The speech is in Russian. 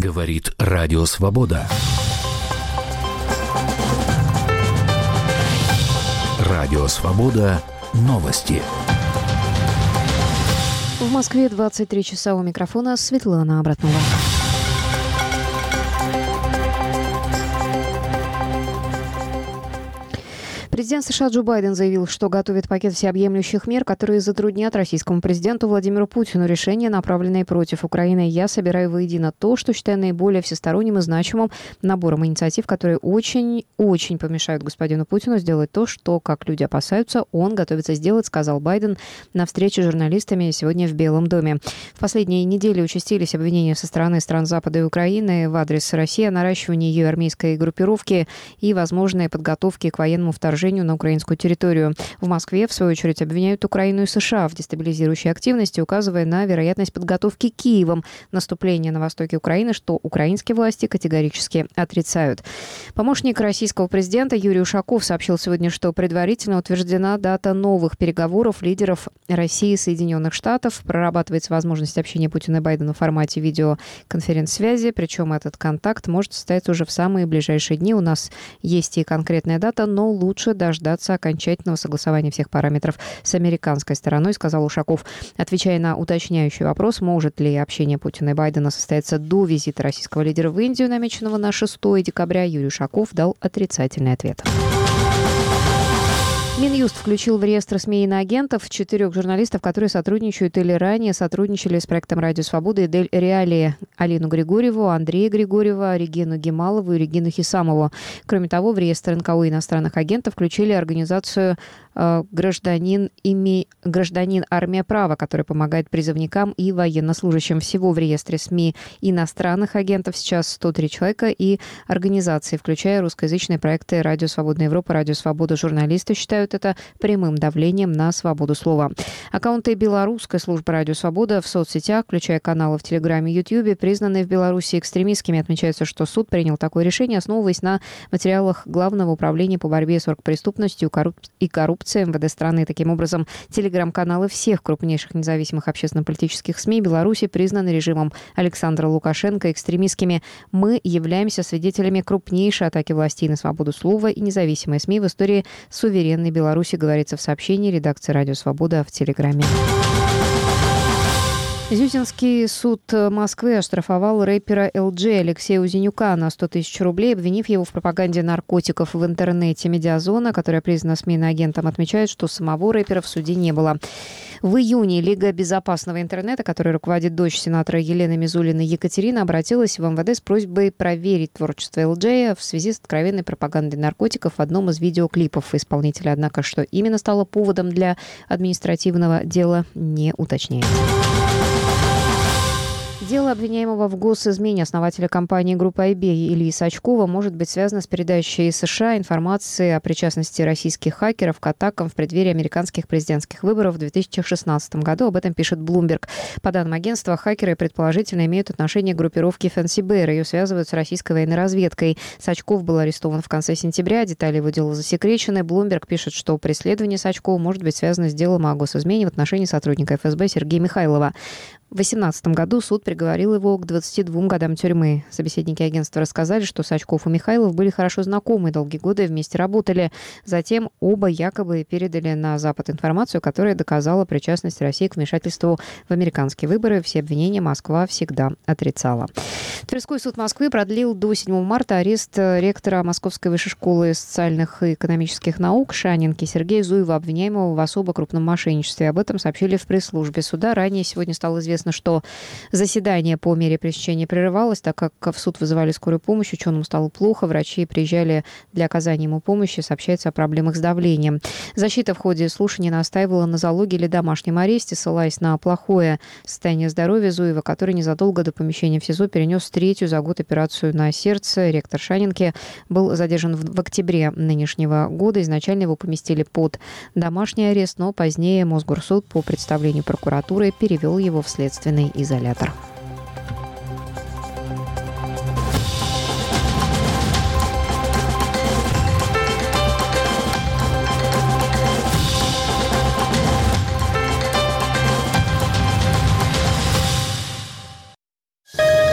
Говорит Радио Свобода. Радио Свобода. Новости. В Москве 23 часа, у микрофона Светлана Абратнова. Президент США Джо Байден заявил, что готовит пакет всеобъемлющих мер, которые затруднят российскому президенту Владимиру Путину решения, направленные против Украины. Я собираю воедино то, что считаю наиболее всесторонним и значимым набором инициатив, которые очень помешают господину Путину сделать то, что, как люди опасаются, он готовится сделать, сказал Байден на встрече с журналистами сегодня в Белом доме. В последние недели участились обвинения со стороны стран Запада и Украины в адрес России о наращивании ее армейской группировки и возможной подготовке к военному вторжению на украинскую территорию. В Москве, в свою очередь, обвиняют Украину и США в дестабилизирующей активности, указывая на вероятность подготовки Киевом наступления на востоке Украины, что украинские власти категорически отрицают. Помощник российского президента Юрий Ушаков сообщил сегодня, что предварительно утверждена дата новых переговоров лидеров России и Соединенных Штатов. Прорабатывается возможность общения Путина и Байдена в формате видеоконференц-связи, причем этот контакт может состояться уже в самые ближайшие дни. У нас есть и конкретная дата, но лучше дождаться окончательного согласования всех параметров с американской стороной, сказал Ушаков. Отвечая на уточняющий вопрос, может ли общение Путина и Байдена состояться до визита российского лидера в Индию, намеченного на 6 декабря, Юрий Ушаков дал отрицательный ответ. Минюст включил в реестр СМИ иноагентов 4 журналистов, которые сотрудничают или ранее сотрудничали с проектом «Радио Свобода» и «Дель Реалии». Алину Григорьеву, Андрея Григорьева, Регину Гемалову и Регину Хисамову. Кроме того, в реестр НКО иностранных агентов включили организацию «Гражданин Армия Права», которая помогает призывникам и военнослужащим. Всего в реестре СМИ иностранных агентов сейчас 103 человека и организации, включая русскоязычные проекты «Радио Свободная Европа», «Радио Свобода». Журналисты считают это прямым давлением на свободу слова. Аккаунты белорусской службы «Радио Свобода» в соцсетях, включая каналы в Телеграме и Ютьюбе, признаны в Беларуси экстремистскими. Отмечается, что суд принял такое решение, основываясь на материалах Главного управления по борьбе с оргпреступностью и коррупцией МВД страны. Таким образом, телеграм-каналы всех крупнейших независимых общественно-политических СМИ Беларуси признаны режимом Александра Лукашенко экстремистскими. Мы являемся свидетелями крупнейшей атаки властей на свободу слова и независимые СМИ в истории суверенной Беларуси, говорится в сообщении редакции «Радио Свобода» в Телеграме. Зютинский суд Москвы оштрафовал рэпера LG Алексея Узенюка на 100 тысяч рублей, обвинив его в пропаганде наркотиков в интернете. Медиазона, которая признана СМИ иноагентом, отмечает, что самого рэпера в суде не было. В июне Лига безопасного интернета, которой руководит дочь сенатора Елены Мизулиной Екатерина, обратилась в МВД с просьбой проверить творчество LG в связи с откровенной пропагандой наркотиков в одном из видеоклипов исполнителя. Однако, что именно стало поводом для административного дела, не уточняется. Дело обвиняемого в госизмене основателя компании группы IB Ильи Сачкова может быть связано с передачей США информации о причастности российских хакеров к атакам в преддверии американских президентских выборов в 2016 году. Об этом пишет Bloomberg. По данным агентства, хакеры предположительно имеют отношение к группировке Fancy Bear. Ее связывают с российской военной разведкой. Сачков был арестован в конце сентября. Детали его дела засекречены. Bloomberg пишет, что преследование Сачкова может быть связано с делом о госизмене в отношении сотрудника ФСБ Сергея Михайлова. В 2018 году суд приговорил его к 22 годам тюрьмы. Собеседники агентства рассказали, что Сачков и Михайлов были хорошо знакомы, долгие годы вместе работали. Затем оба якобы передали на Запад информацию, которая доказала причастность России к вмешательству в американские выборы. Все обвинения Москва всегда отрицала. Тверской суд Москвы продлил до 7 марта арест ректора Московской высшей школы социальных и экономических наук Шанинки Сергея Зуева, обвиняемого в особо крупном мошенничестве. Об этом сообщили в пресс-службе суда. Ранее сегодня стало известно, что заседание по мере пресечения прерывалось, так как в суд вызывали скорую помощь, ученому стало плохо, врачи приезжали для оказания ему помощи, сообщается о проблемах с давлением. Защита в ходе слушания настаивала на залоге или домашнем аресте, ссылаясь на плохое состояние здоровья Зуева, который незадолго до помещения в СИЗО перенес 3-ю за год операцию на сердце. Ректор Шанинки был задержан в октябре нынешнего года. Изначально его поместили под домашний арест, но позднее Мосгорсуд по представлению прокуратуры перевел его в следственный изолятор.